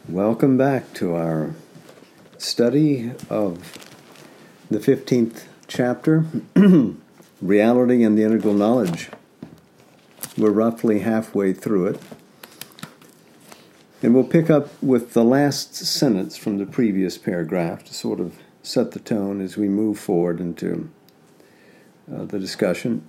Welcome back to our study of the 15th chapter, Reality and the Integral Knowledge. We're roughly halfway through it. And we'll pick up with the last sentence from the previous paragraph to sort of set the tone as we move forward into the discussion.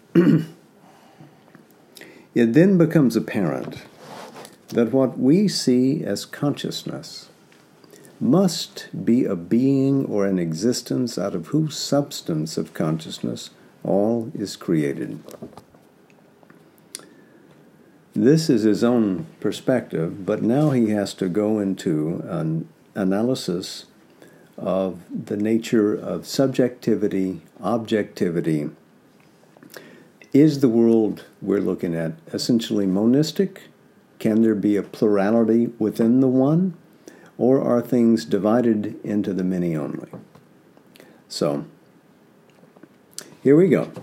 It then becomes apparent that what we see as consciousness must be a being or an existence out of whose substance of consciousness all is created. This is his own perspective, but now he has to go into an analysis of the nature of subjectivity, objectivity. Is the world we're looking at essentially monistic? Can there be a plurality within the one? Or are things divided into the many only? So, here we go.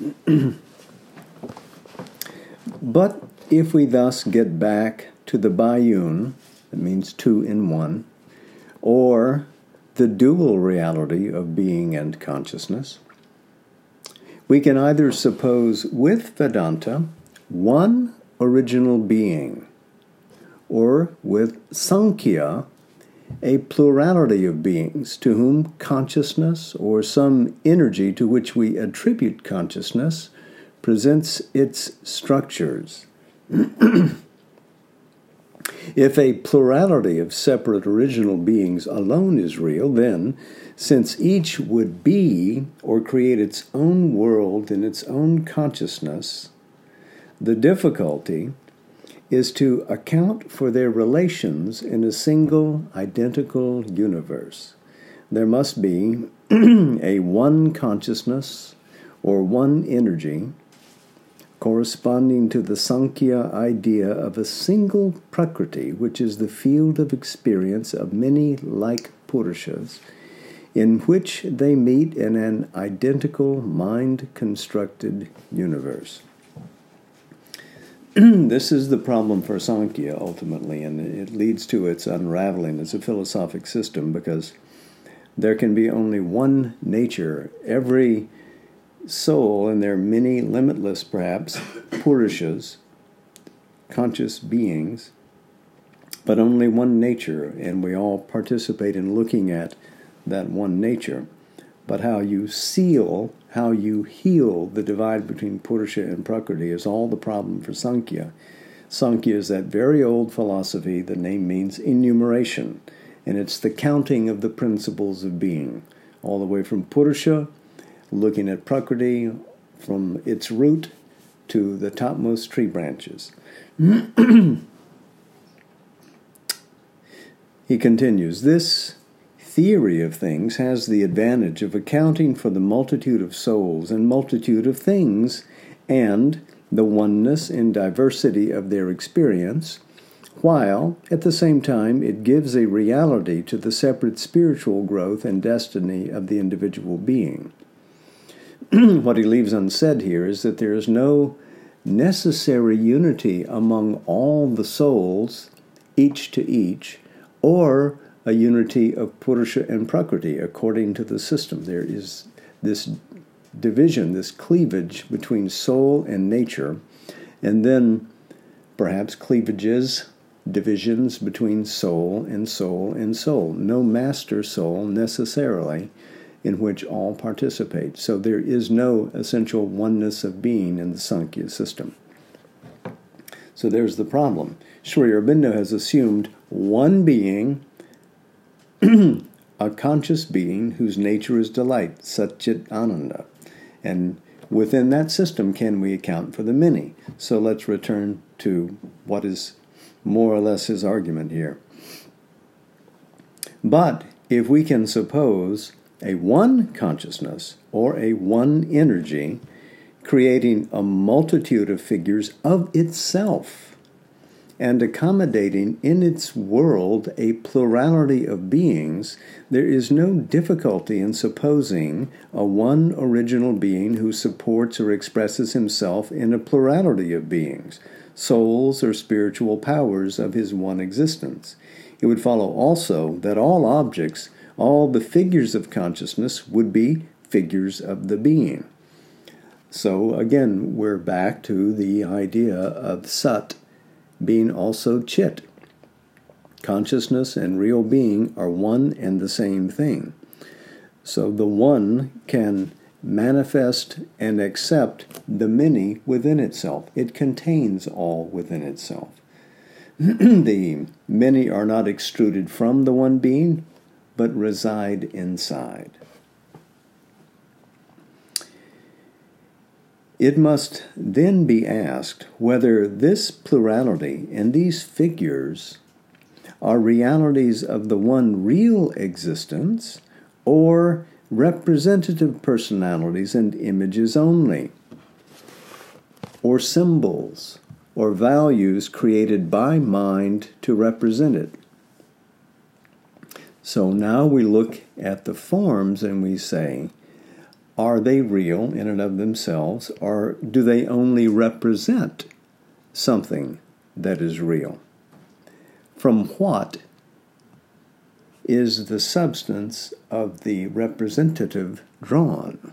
But if we thus get back to the Bayun, that means two in one, or the dual reality of being and consciousness, we can either suppose with Vedanta one original being, or with Sankhya a plurality of beings to whom consciousness, or some energy to which we attribute consciousness, presents its structures. If a plurality of separate original beings alone is real, then, since each would be or create its own world in its own consciousness, the difficulty is to account for their relations in a single, identical universe. There must be a one consciousness or one energy corresponding to the Sankhya idea of a single Prakriti, which is the field of experience of many like Purushas, in which they meet in an identical mind-constructed universe. This is the problem for Sankhya, ultimately, and it leads to its unraveling as a philosophic system, because there can be only one nature. Every soul, and there are many, limitless perhaps, Purushas, conscious beings, but only one nature, and we all participate in looking at that one nature. But how you heal the divide between Purusha and Prakriti is all the problem for Sankhya. Sankhya is that very old philosophy. The name means enumeration, and it's the counting of the principles of being, all the way from Purusha, looking at Prakriti, from its root to the topmost tree branches. He continues, this theory of things has the advantage of accounting for the multitude of souls and multitude of things and the oneness and diversity of their experience, while at the same time it gives a reality to the separate spiritual growth and destiny of the individual being. What he leaves unsaid here is that there is no necessary unity among all the souls, each to each, or a unity of Purusha and Prakriti according to the system. There is this division, this cleavage between soul and nature, and then perhaps cleavages, divisions between soul and soul and soul. No master soul necessarily in which all participate. So there is no essential oneness of being in the Sankhya system. So there's the problem. Sri Aurobindo has assumed one being, a conscious being whose nature is delight, Satchit Ananda. And within that system can we account for the many. So let's return to what is more or less his argument here. But if we can suppose a one consciousness or a one energy creating a multitude of figures of itself, and accommodating in its world a plurality of beings, there is no difficulty in supposing a one original being who supports or expresses himself in a plurality of beings, souls or spiritual powers of his one existence. It would follow also that all objects, all the figures of consciousness, would be figures of the being. So again, we're back to the idea of Sat being also Chit. Consciousness and real being are one and the same thing. So the one can manifest and accept the many within itself. It contains all within itself. The many are not extruded from the one being, but reside inside. It must then be asked whether this plurality and these figures are realities of the one real existence or representative personalities and images only, or symbols or values created by mind to represent it. So now we look at the forms and we say, are they real in and of themselves, or do they only represent something that is real? From what is the substance of the representative drawn?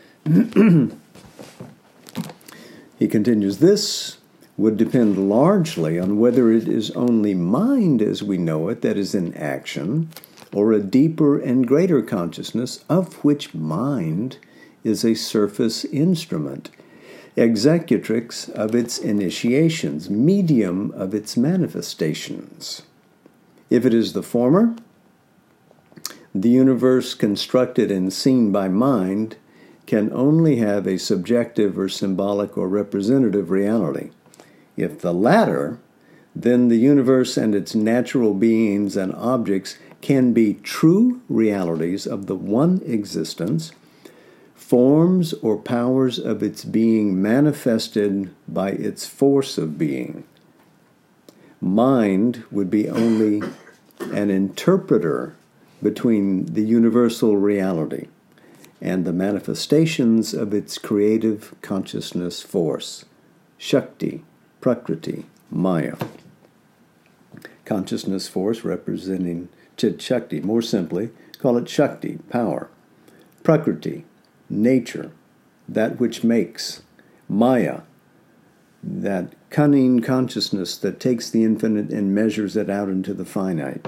He continues, this would depend largely on whether it is only mind as we know it that is in action, or a deeper and greater consciousness of which mind is a surface instrument, executrix of its initiations, medium of its manifestations. If it is the former, the universe constructed and seen by mind can only have a subjective or symbolic or representative reality. If the latter, then the universe and its natural beings and objects can be true realities of the one existence, forms or powers of its being manifested by its force of being. Mind would be only an interpreter between the universal reality and the manifestations of its creative consciousness force, Shakti, Prakriti, Maya. Consciousness force representing Chit Shakti. More simply, call it Shakti, power. Prakriti, nature, that which makes. Maya, that cunning consciousness that takes the infinite and measures it out into the finite.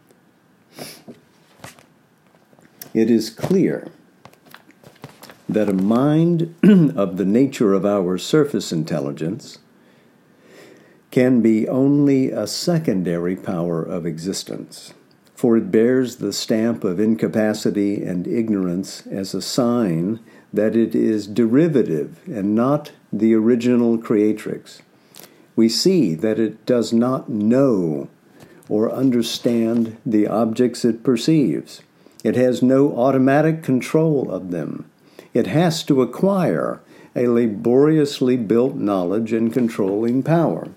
It is clear that a mind of the nature of our surface intelligence can be only a secondary power of existence, for it bears the stamp of incapacity and ignorance as a sign that it is derivative and not the original creatrix. We see that it does not know or understand the objects it perceives. It has no automatic control of them. It has to acquire a laboriously built knowledge and controlling power.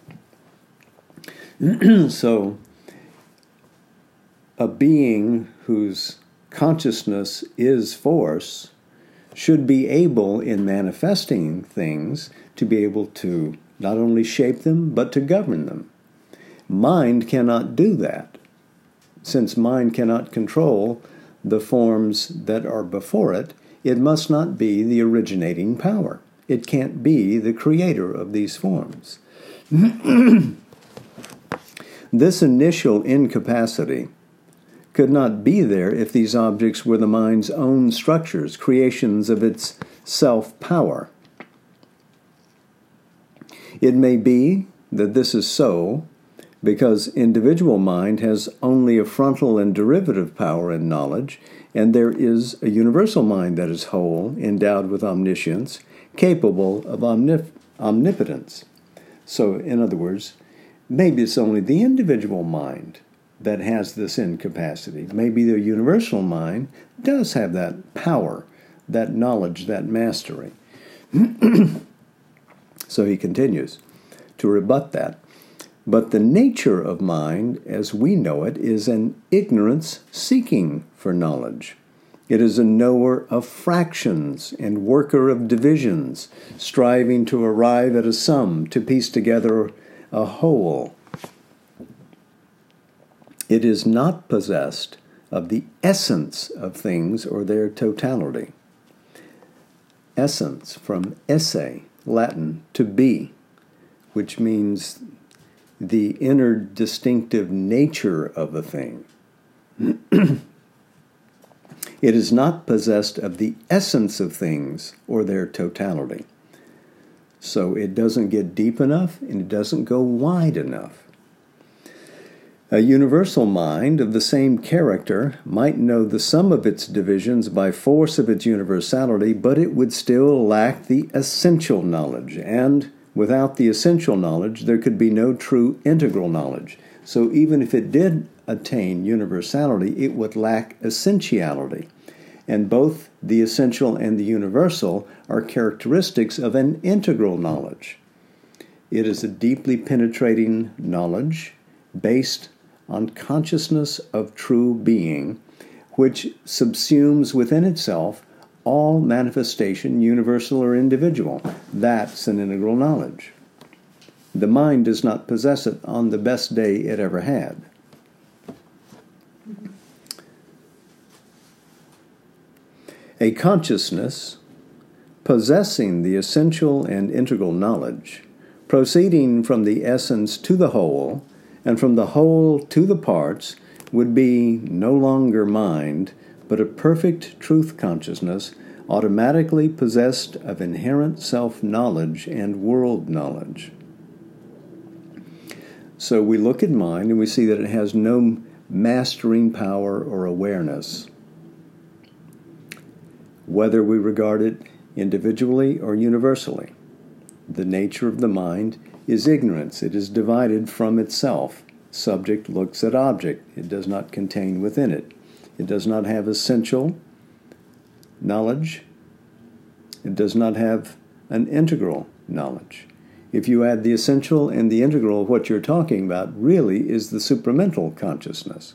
So, a being whose consciousness is force should be able, in manifesting things, to be able to not only shape them, but to govern them. Mind cannot do that. Since mind cannot control the forms that are before it, it must not be the originating power. It can't be the creator of these forms. This initial incapacity could not be there if these objects were the mind's own structures, creations of its self-power. It may be that this is so because individual mind has only a frontal and derivative power and knowledge, and there is a universal mind that is whole, endowed with omniscience, capable of omnipotence. So, in other words, maybe it's only the individual mind that has this incapacity. Maybe the universal mind does have that power, that knowledge, that mastery. So he continues to rebut that. But the nature of mind, as we know it, is an ignorance seeking for knowledge. It is a knower of fractions and worker of divisions, striving to arrive at a sum, to piece together a whole. It is not possessed of the essence of things or their totality. Essence, from esse, Latin, to be, which means the inner distinctive nature of a thing. It is not possessed of the essence of things or their totality. So it doesn't get deep enough and it doesn't go wide enough. A universal mind of the same character might know the sum of its divisions by force of its universality, but it would still lack the essential knowledge, and without the essential knowledge, there could be no true integral knowledge. So even if it did attain universality, it would lack essentiality. And both the essential and the universal are characteristics of an integral knowledge. It is a deeply penetrating knowledge based on consciousness of true being, which subsumes within itself all manifestation, universal or individual. That's an integral knowledge. The mind does not possess it on the best day it ever had. A consciousness possessing the essential and integral knowledge, proceeding from the essence to the whole, and from the whole to the parts, would be no longer mind, but a perfect truth consciousness, automatically possessed of inherent self-knowledge and world knowledge. So we look at mind and we see that it has no mastering power or awareness, whether we regard it individually or universally. The nature of the mind is ignorance. It is divided from itself. Subject looks at object. It does not contain within it. It does not have essential knowledge. It does not have an integral knowledge. If you add the essential and the integral, what you're talking about really is the supramental consciousness.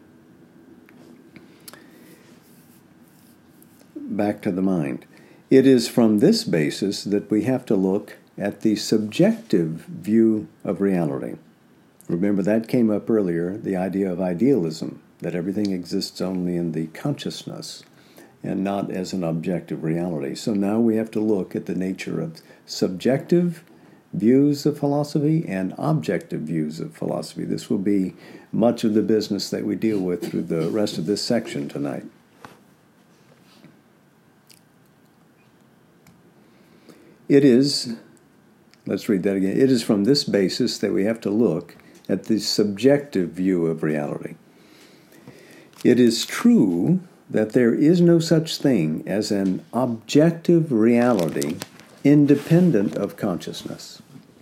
Back to the mind. It is from this basis that we have to look at the subjective view of reality. Remember, that came up earlier, the idea of idealism, that everything exists only in the consciousness and not as an objective reality. So now we have to look at the nature of subjective views of philosophy and objective views of philosophy. This will be much of the business that we deal with through the rest of this section tonight. It is, let's read that again. It is from this basis that we have to look at the subjective view of reality. It is true that there is no such thing as an objective reality independent of consciousness.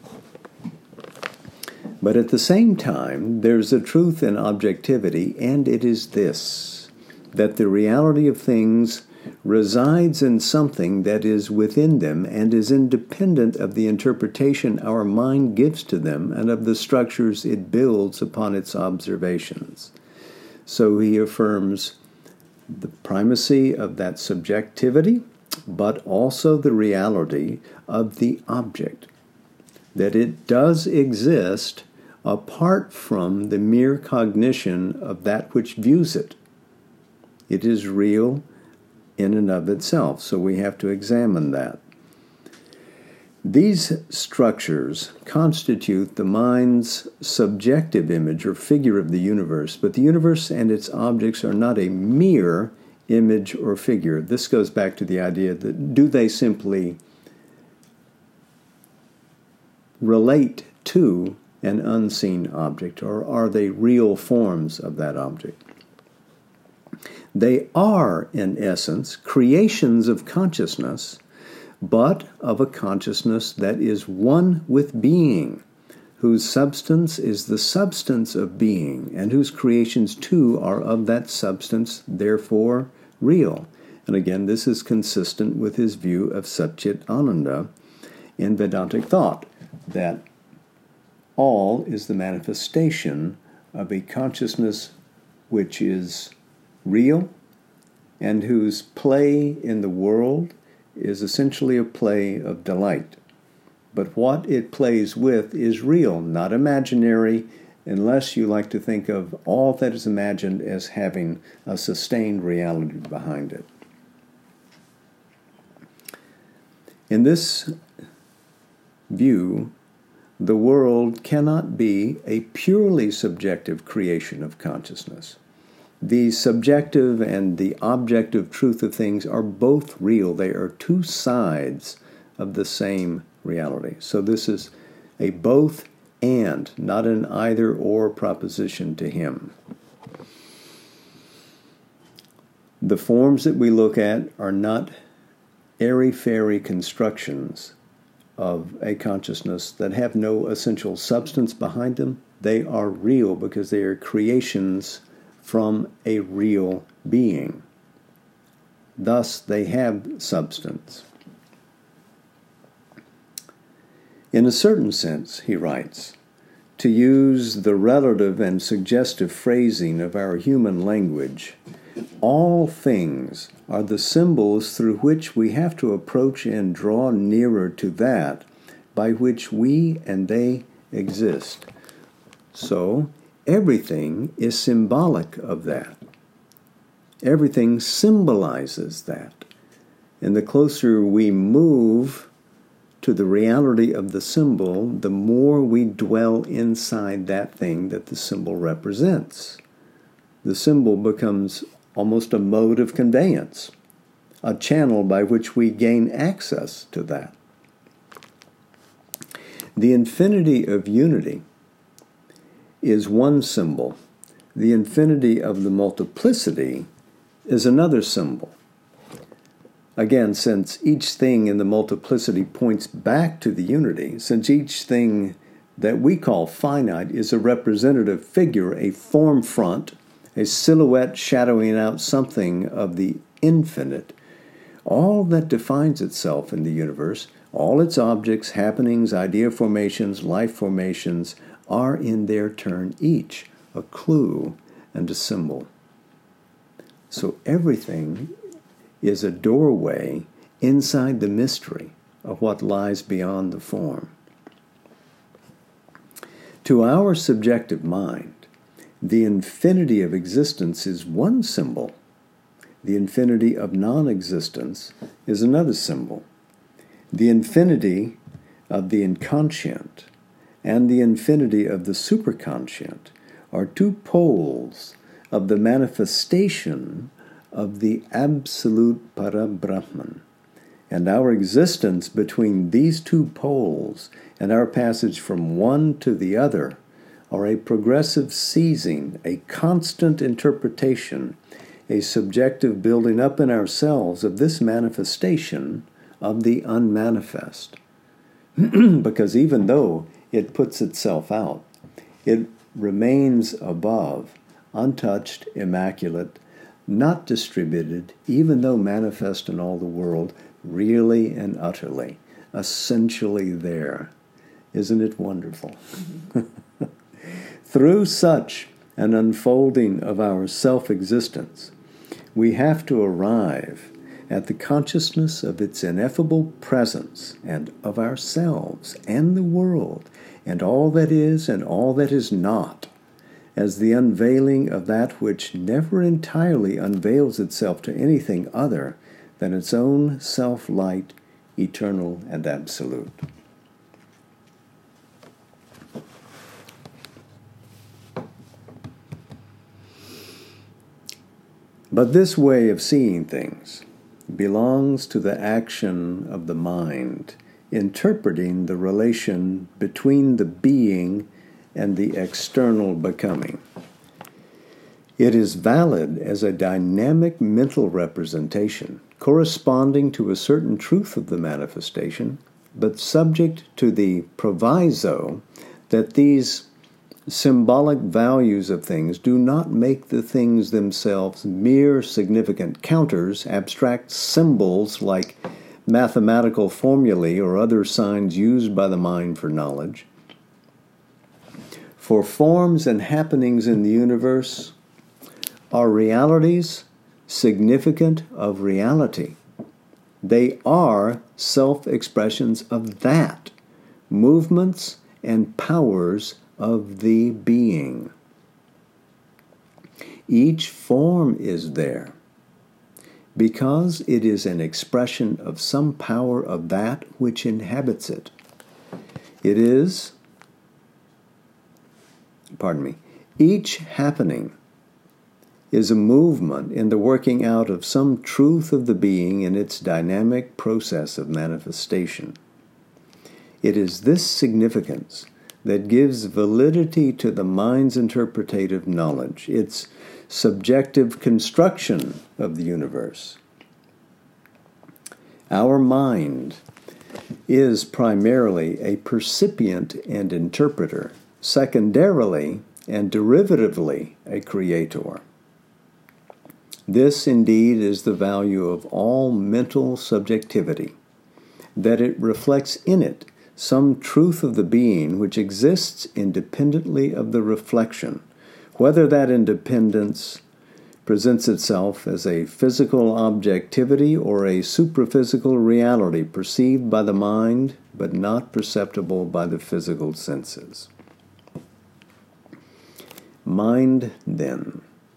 But at the same time, there's a truth in objectivity, and it is this, that the reality of things resides in something that is within them and is independent of the interpretation our mind gives to them and of the structures it builds upon its observations. So he affirms the primacy of that subjectivity, but also the reality of the object, that it does exist apart from the mere cognition of that which views it. It is real in and of itself, so we have to examine that. These structures constitute the mind's subjective image or figure of the universe, but the universe and its objects are not a mere image or figure. This goes back to the idea that do they simply relate to an unseen object, or are they real forms of that object? They are, in essence, creations of consciousness, but of a consciousness that is one with being, whose substance is the substance of being, and whose creations too are of that substance, therefore real. And again, this is consistent with his view of Satchit Ananda in Vedantic thought, that all is the manifestation of a consciousness which is real and whose play in the world is essentially a play of delight. But what it plays with is real, not imaginary, unless you like to think of all that is imagined as having a sustained reality behind it. In this view, the world cannot be a purely subjective creation of consciousness. The subjective and the objective truth of things are both real. They are two sides of the same reality. So this is a both and, not an either or proposition to him. The forms that we look at are not airy-fairy constructions of a consciousness that have no essential substance behind them. They are real because they are creations from a real being. Thus, they have substance. In a certain sense, he writes, to use the relative and suggestive phrasing of our human language, all things are the symbols through which we have to approach and draw nearer to that by which we and they exist. So, everything is symbolic of that. Everything symbolizes that. And the closer we move to the reality of the symbol, the more we dwell inside that thing that the symbol represents. The symbol becomes almost a mode of conveyance, a channel by which we gain access to that. The infinity of unity is one symbol. The infinity of the multiplicity is another symbol. Again, since each thing in the multiplicity points back to the unity, since each thing that we call finite is a representative figure, a form front, a silhouette shadowing out something of the infinite, all that defines itself in the universe, all its objects, happenings, idea formations, life formations, are in their turn each a clue and a symbol. So everything is a doorway inside the mystery of what lies beyond the form. To our subjective mind, the infinity of existence is one symbol. The infinity of non-existence is another symbol. The infinity of the inconscient and the infinity of the superconscient are two poles of the manifestation of the absolute Parabrahman. And our existence between these two poles and our passage from one to the other are a progressive seizing, a constant interpretation, a subjective building up in ourselves of this manifestation of the unmanifest. Because even though it puts itself out, it remains above, untouched, immaculate, not distributed, even though manifest in all the world, really and utterly, essentially there. Isn't it wonderful? Through such an unfolding of our self-existence, we have to arrive at the consciousness of its ineffable presence and of ourselves and the world and all that is and all that is not, as the unveiling of that which never entirely unveils itself to anything other than its own self-light, eternal and absolute. But this way of seeing things belongs to the action of the mind, interpreting the relation between the being and the external becoming. It is valid as a dynamic mental representation, corresponding to a certain truth of the manifestation, but subject to the proviso that these symbolic values of things do not make the things themselves mere significant counters, abstract symbols like mathematical formulae or other signs used by the mind for knowledge. For forms and happenings in the universe are realities significant of reality. They are self-expressions of that, movements and powers of the being. Each form is there because it is an expression of some power of that which inhabits it. Each happening is a movement in the working out of some truth of the being in its dynamic process of manifestation. It is this significance that gives validity to the mind's interpretative knowledge, its subjective construction of the universe. Our mind is primarily a percipient and interpreter, secondarily and derivatively a creator. This indeed is the value of all mental subjectivity, that it reflects in it some truth of the being which exists independently of the reflection, whether that independence presents itself as a physical objectivity or a supraphysical reality perceived by the mind but not perceptible by the physical senses. Mind, then,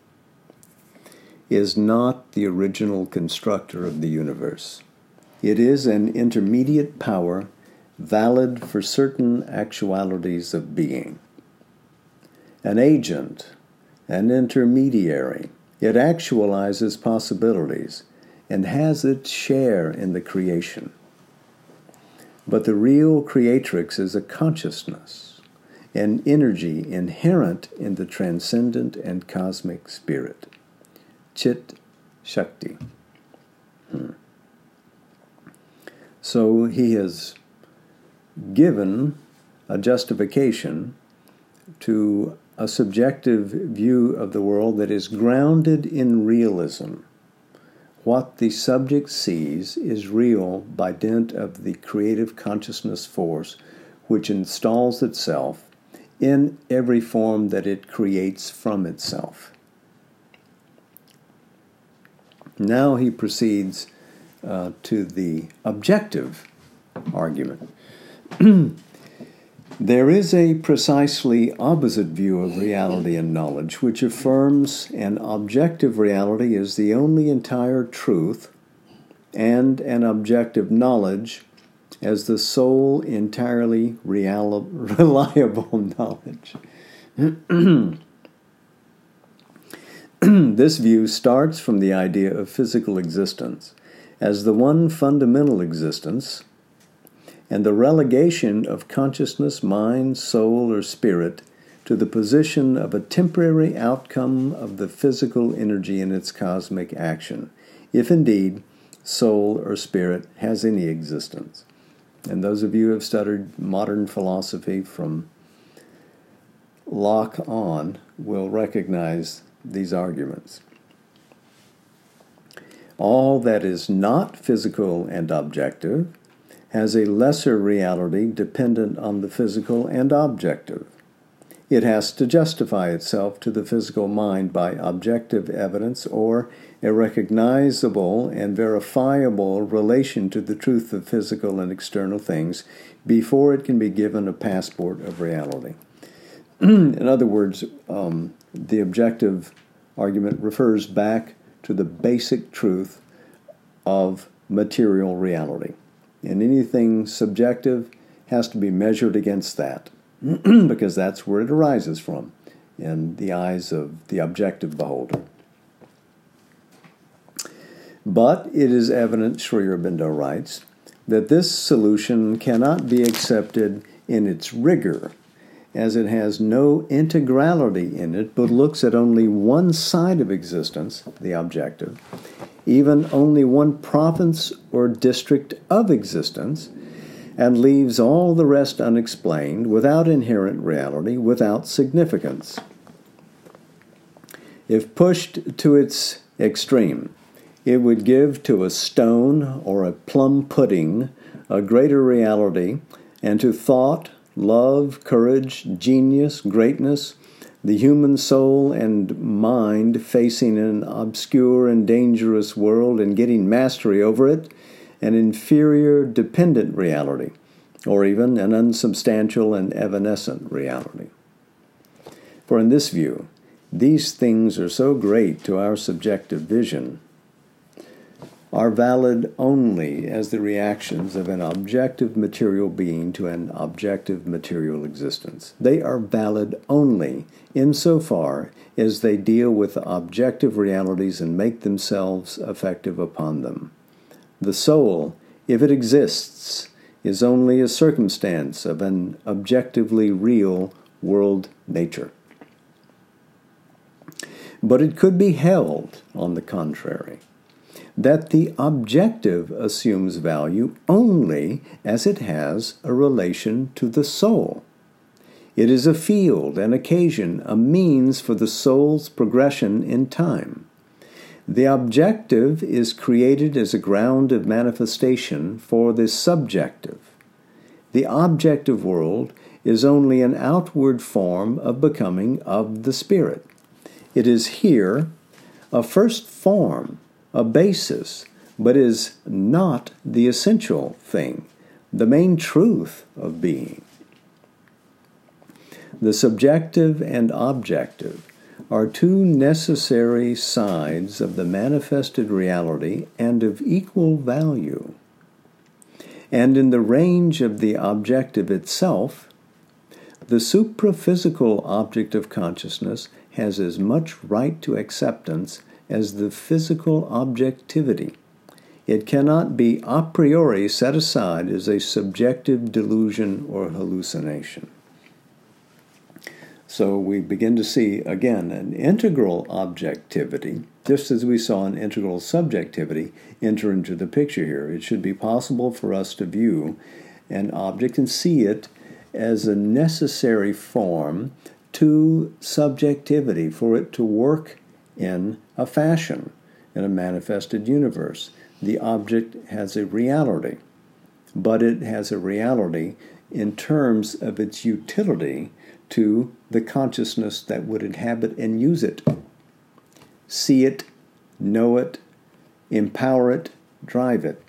is not the original constructor of the universe. It is an intermediate power valid for certain actualities of being. An agent, an intermediary, it actualizes possibilities and has its share in the creation. But the real creatrix is a consciousness, an energy inherent in the transcendent and cosmic spirit. Chit Shakti. So he has given a justification to a subjective view of the world that is grounded in realism. What the subject sees is real by dint of the creative consciousness force which installs itself in every form that it creates from itself. Now he proceeds to the objective argument. There is a precisely opposite view of reality and knowledge, which affirms an objective reality is the only entire truth, and an objective knowledge as the sole entirely reliable knowledge. This view starts from the idea of physical existence as the one fundamental existence, and the relegation of consciousness, mind, soul, or spirit to the position of a temporary outcome of the physical energy in its cosmic action, if indeed soul or spirit has any existence. And those of you who have studied modern philosophy from Locke on will recognize these arguments. All that is not physical and objective has a lesser reality dependent on the physical and objective. It has to justify itself to the physical mind by objective evidence or a recognizable and verifiable relation to the truth of physical and external things before it can be given a passport of reality. In other words, the objective argument refers back to the basic truth of material reality. And anything subjective has to be measured against that, because that's where it arises from, in the eyes of the objective beholder. But it is evident, Sri Aurobindo writes, that this solution cannot be accepted in its rigor, as it has no integrality in it, but looks at only one side of existence, the objective, even only one province or district of existence, and leaves all the rest unexplained, without inherent reality, without significance. If pushed to its extreme, it would give to a stone or a plum pudding a greater reality, and to thought, love, courage, genius, greatness, the human soul and mind facing an obscure and dangerous world and getting mastery over it, an inferior dependent reality, or even an unsubstantial and evanescent reality. For in this view, these things are so great to our subjective vision, are valid only as the reactions of an objective material being to an objective material existence. They are valid only insofar as they deal with objective realities and make themselves effective upon them. The soul, if it exists, is only a circumstance of an objectively real world nature. But it could be held, on the contrary, that the objective assumes value only as it has a relation to the soul. It is a field, an occasion, a means for the soul's progression in time. The objective is created as a ground of manifestation for the subjective. The objective world is only an outward form of becoming of the spirit. It is here a first form, a basis, but is not the essential thing, the main truth of being. The subjective and objective are two necessary sides of the manifested reality and of equal value. And in the range of the objective itself, the supraphysical object of consciousness has as much right to acceptance as the physical objectivity. It cannot be a priori set aside as a subjective delusion or hallucination. So we begin to see, again, an integral objectivity, just as we saw an integral subjectivity enter into the picture here. It should be possible for us to view an object and see it as a necessary form to subjectivity, for it to work in a fashion, in a manifested universe. The object has a reality, but it has a reality in terms of its utility to the consciousness that would inhabit and use it. See it, know it, empower it, drive it.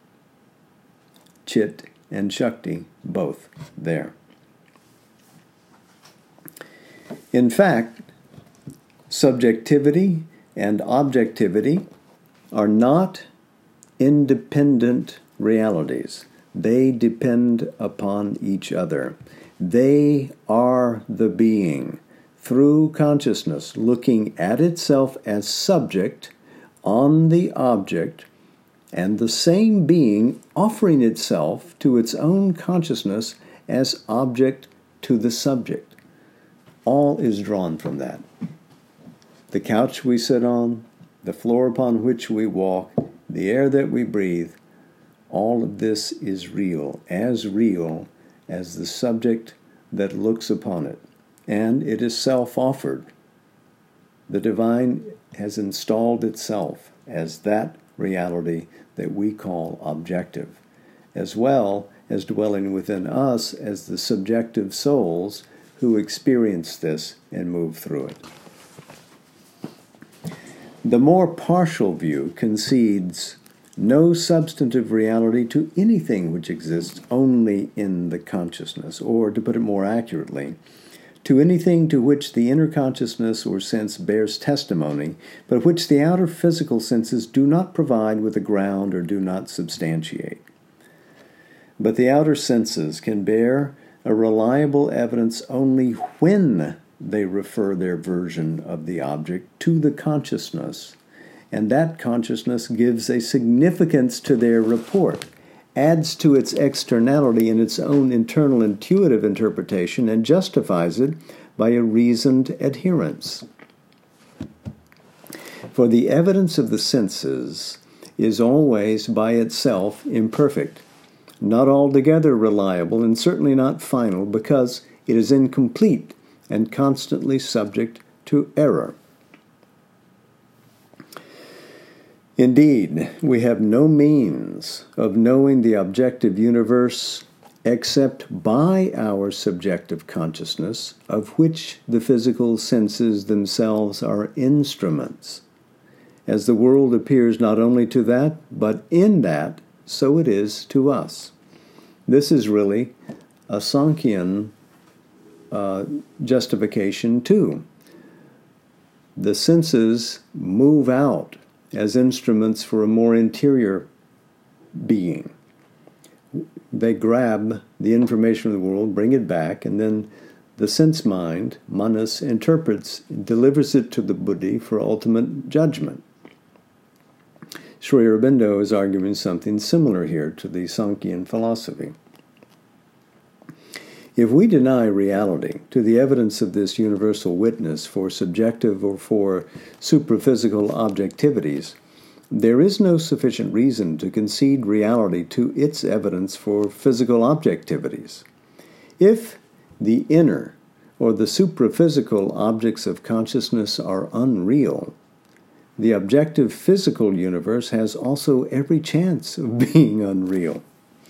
Chit and Shakti, both there. In fact, subjectivity and objectivity are not independent realities. They depend upon each other. They are the being, through consciousness, looking at itself as subject on the object, and the same being offering itself to its own consciousness as object to the subject. All is drawn from that. The couch we sit on, the floor upon which we walk, the air that we breathe, all of this is real as the subject that looks upon it. And it is self-offered. The divine has installed itself as that reality that we call objective, as well as dwelling within us as the subjective souls who experience this and move through it. The more partial view concedes no substantive reality to anything which exists only in the consciousness, or, to put it more accurately, to anything to which the inner consciousness or sense bears testimony, but which the outer physical senses do not provide with a ground or do not substantiate. But the outer senses can bear a reliable evidence only when they refer their version of the object to the consciousness, and that consciousness gives a significance to their report, adds to its externality in its own internal intuitive interpretation, and justifies it by a reasoned adherence. For the evidence of the senses is always by itself imperfect, not altogether reliable, and certainly not final, because it is incomplete and constantly subject to error. Indeed, we have no means of knowing the objective universe except by our subjective consciousness, of which the physical senses themselves are instruments. As the world appears not only to that, but in that, so it is to us. This is really a Sankhyan justification too. The senses move out as instruments for a more interior being. They grab the information of the world, bring it back, and then the sense mind, manas, interprets, delivers it to the buddhi for ultimate judgment. Sri Aurobindo is arguing something similar here to the Sankhyan philosophy. If we deny reality to the evidence of this universal witness for subjective or for supraphysical objectivities, there is no sufficient reason to concede reality to its evidence for physical objectivities. If the inner or the supraphysical objects of consciousness are unreal, the objective physical universe has also every chance of being unreal.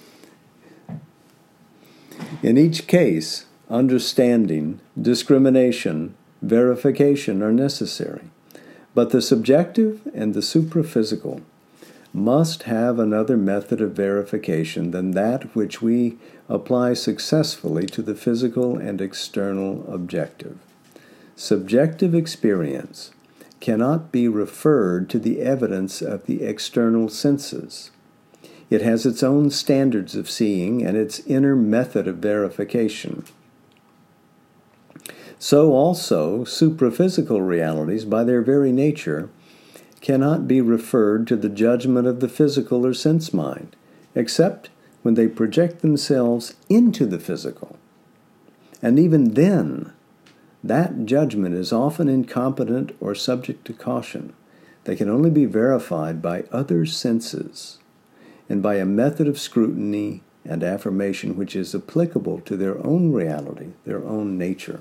In each case, understanding, discrimination, verification are necessary, but the subjective and the supraphysical must have another method of verification than that which we apply successfully to the physical and external objective. Subjective experience cannot be referred to the evidence of the external senses. It has its own standards of seeing and its inner method of verification. So also, supraphysical realities, by their very nature, cannot be referred to the judgment of the physical or sense mind, except when they project themselves into the physical. And even then, that judgment is often incompetent or subject to caution. They can only be verified by other senses and by a method of scrutiny and affirmation which is applicable to their own reality, their own nature.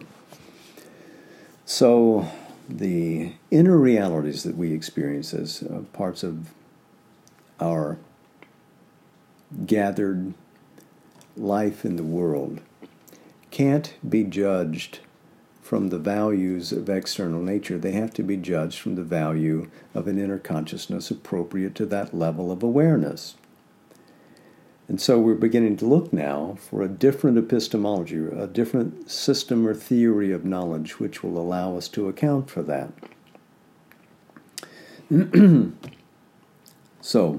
So, the inner realities that we experience as parts of our gathered life in the world can't be judged from the values of external nature. They have to be judged from the value of an inner consciousness appropriate to that level of awareness. And so we're beginning to look now for a different epistemology, a different system or theory of knowledge which will allow us to account for that. So,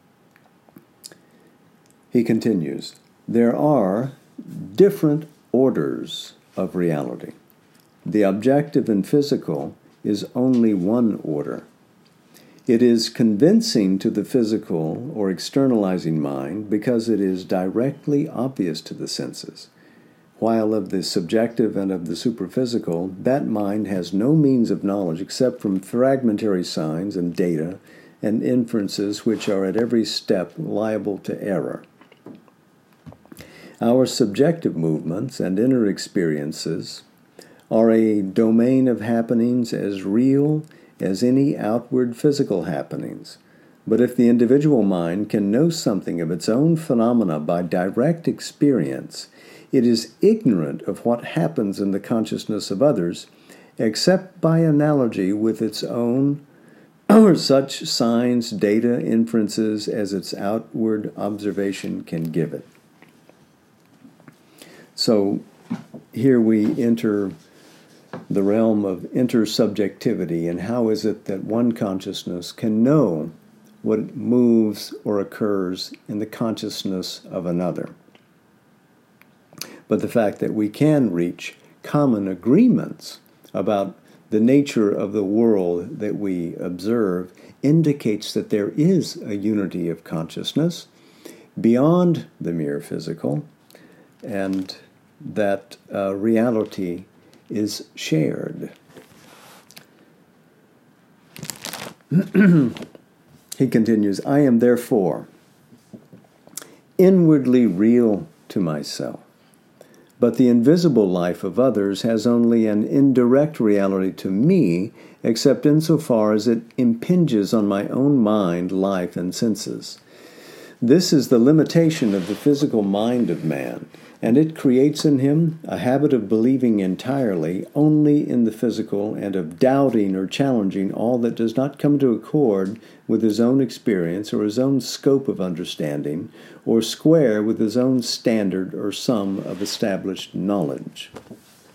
he continues, there are different orders of reality. The objective and physical is only one order. It is convincing to the physical or externalizing mind because it is directly obvious to the senses, while of the subjective and of the superphysical, that mind has no means of knowledge except from fragmentary signs and data and inferences which are at every step liable to error. Our subjective movements and inner experiences are a domain of happenings as real as any outward physical happenings. But if the individual mind can know something of its own phenomena by direct experience, it is ignorant of what happens in the consciousness of others, except by analogy with its own or such signs, data, inferences as its outward observation can give it. So here we enter the realm of intersubjectivity, and how is it that one consciousness can know what moves or occurs in the consciousness of another. But the fact that we can reach common agreements about the nature of the world that we observe indicates that there is a unity of consciousness beyond the mere physical, and that reality is shared. He continues, I am therefore inwardly real to myself, but the invisible life of others has only an indirect reality to me, except insofar as it impinges on my own mind, life, and senses. This is the limitation of the physical mind of man, and it creates in him a habit of believing entirely only in the physical and of doubting or challenging all that does not come to accord with his own experience or his own scope of understanding or square with his own standard or sum of established knowledge.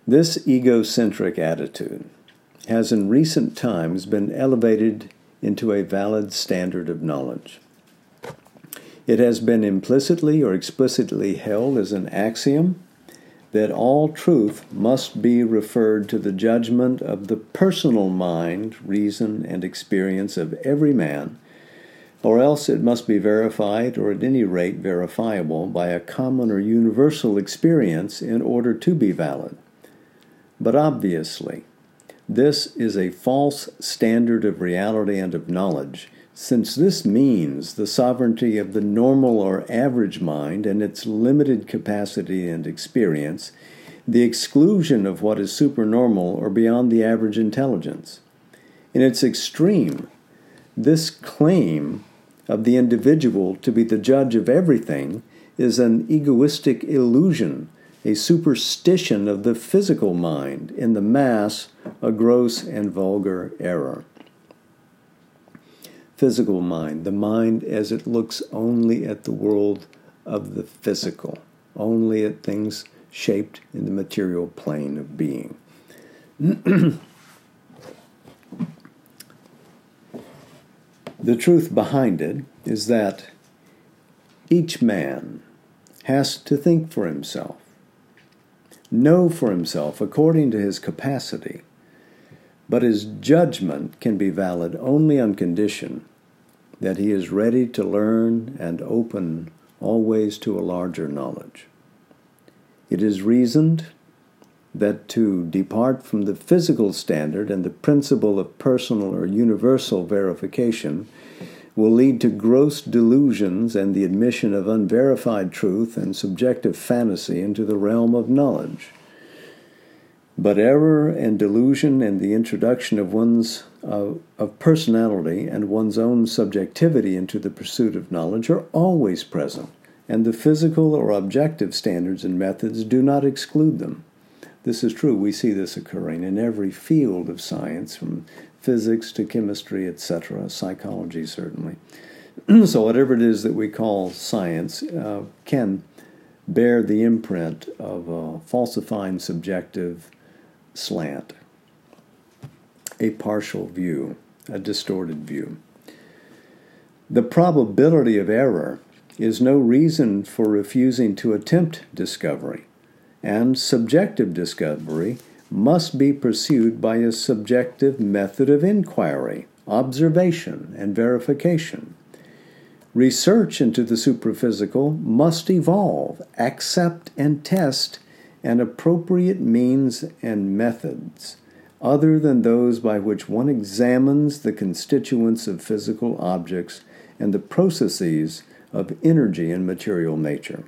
This egocentric attitude has in recent times been elevated into a valid standard of knowledge. It has been implicitly or explicitly held as an axiom that all truth must be referred to the judgment of the personal mind, reason, and experience of every man, or else it must be verified, or at any rate verifiable, by a common or universal experience in order to be valid. But obviously, this is a false standard of reality and of knowledge, since this means the sovereignty of the normal or average mind and its limited capacity and experience, the exclusion of what is supernormal or beyond the average intelligence. In its extreme, this claim of the individual to be the judge of everything is an egoistic illusion, a superstition of the physical mind, in the mass, a gross and vulgar error. Physical mind, the mind as it looks only at the world of the physical, only at things shaped in the material plane of being. The truth behind it is that each man has to think for himself, know for himself according to his capacity, but his judgment can be valid only on condition that he is ready to learn and open always to a larger knowledge. It is reasoned that to depart from the physical standard and the principle of personal or universal verification will lead to gross delusions and the admission of unverified truth and subjective fantasy into the realm of knowledge. But error and delusion and the introduction of of personality and one's own subjectivity into the pursuit of knowledge are always present, and the physical or objective standards and methods do not exclude them. This is true. We see this occurring in every field of science, from physics to chemistry, etc., psychology certainly. So whatever it is that we call science can bear the imprint of a falsifying subjective slant, a partial view, a distorted view. The probability of error is no reason for refusing to attempt discovery, and subjective discovery must be pursued by a subjective method of inquiry, observation, and verification. Research into the superphysical must evolve, accept, and test an appropriate means and methods other than those by which one examines the constituents of physical objects and the processes of energy and material nature.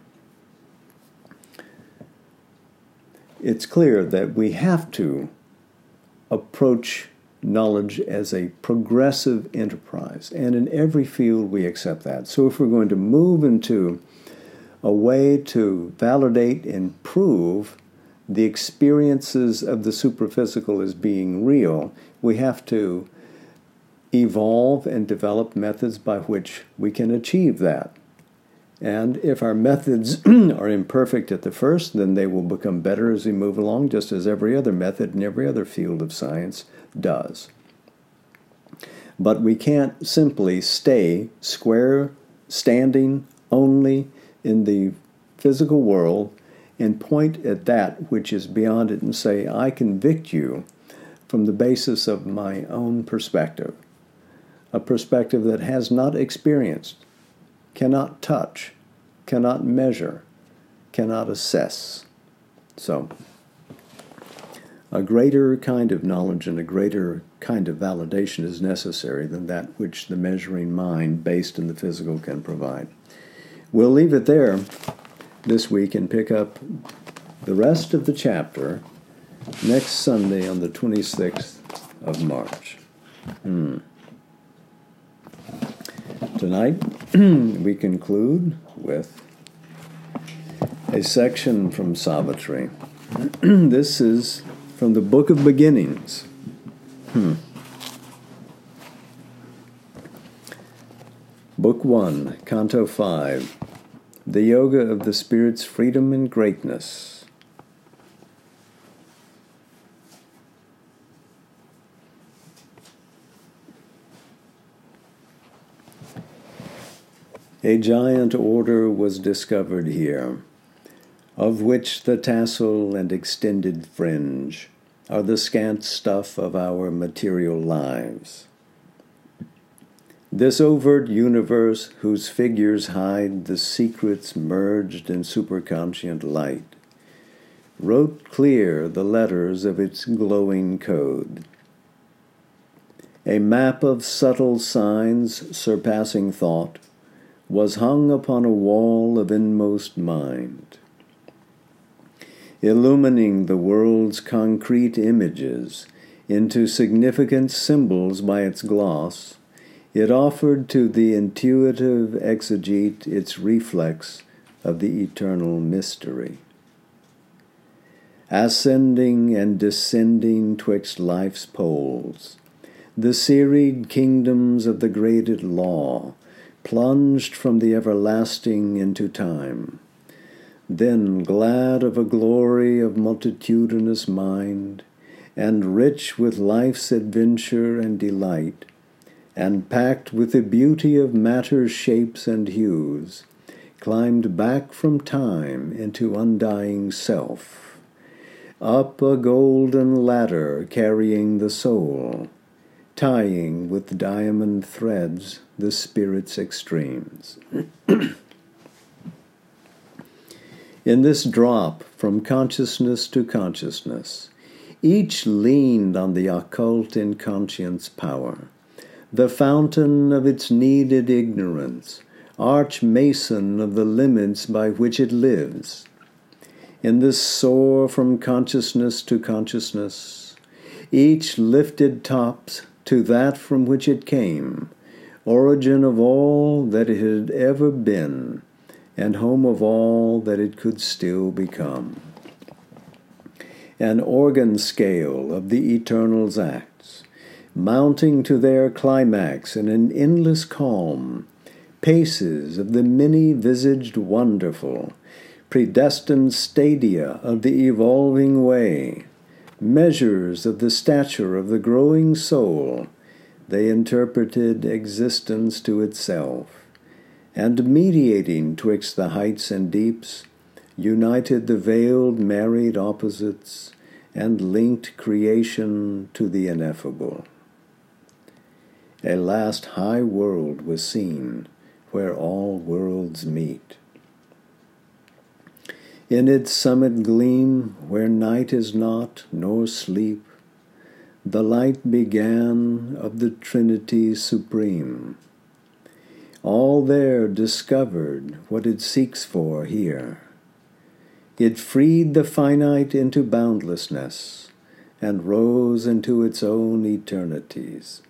It's clear that we have to approach knowledge as a progressive enterprise, and in every field we accept that. So if we're going to move into a way to validate and prove the experiences of the superphysical as being real, we have to evolve and develop methods by which we can achieve that. And if our methods are imperfect at the first, then they will become better as we move along, just as every other method in every other field of science does. But we can't simply stay standing only in the physical world and point at that which is beyond it and say, I convict you from the basis of my own perspective, a perspective that has not experienced, cannot touch, cannot measure, cannot assess. So, a greater kind of knowledge and a greater kind of validation is necessary than that which the measuring mind based in the physical can provide. We'll leave it there this week and pick up the rest of the chapter next Sunday on the 26th of March. Tonight, we conclude with a section from Savitri. This is from the Book of Beginnings. Book 1, Canto 5, The Yoga of the Spirit's Freedom and Greatness. A giant order was discovered here, of which the tassel and extended fringe are the scant stuff of our material lives. This overt universe whose figures hide the secrets merged in superconscient light wrote clear the letters of its glowing code. A map of subtle signs surpassing thought was hung upon a wall of inmost mind. Illumining the world's concrete images into significant symbols by its gloss, it offered to the intuitive exegete its reflex of the eternal mystery. Ascending and descending twixt life's poles, the serried kingdoms of the graded law plunged from the everlasting into time. Then, glad of a glory of multitudinous mind, and rich with life's adventure and delight, and packed with the beauty of matter's shapes and hues, climbed back from time into undying self, up a golden ladder carrying the soul, tying with diamond threads the spirit's extremes. In this drop from consciousness to consciousness, each leaned on the occult inconscience power, the fountain of its needed ignorance, arch mason of the limits by which it lives. In this soar from consciousness to consciousness, each lifted tops to that from which it came, origin of all that it had ever been, and home of all that it could still become. An organ scale of the Eternal's acts, mounting to their climax in an endless calm, paces of the many-visaged wonderful, predestined stadia of the evolving way, measures of the stature of the growing soul, they interpreted existence to itself, and mediating twixt the heights and deeps, united the veiled married opposites, and linked creation to the ineffable. A last high world was seen, where all worlds meet. In its summit gleam, where night is not, nor sleep, the light began of the Trinity supreme. All there discovered what it seeks for here. It freed the finite into boundlessness, and rose into its own eternities.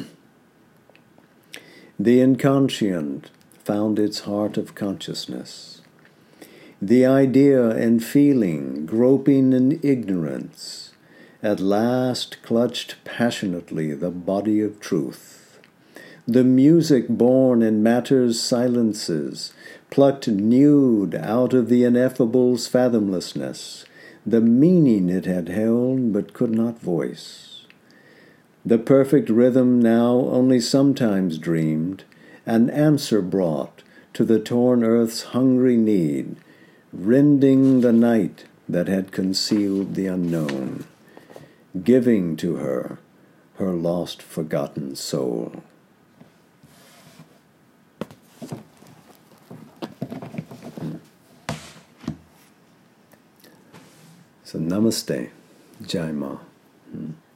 The inconscient found its heart of consciousness. The idea and feeling, groping in ignorance, at last clutched passionately the body of truth. The music born in matter's silences, plucked nude out of the ineffable's fathomlessness, the meaning it had held but could not voice. The perfect rhythm now only sometimes dreamed, an answer brought to the torn earth's hungry need, rending the night that had concealed the unknown, giving to her her lost forgotten soul. So namaste, Jai Ma.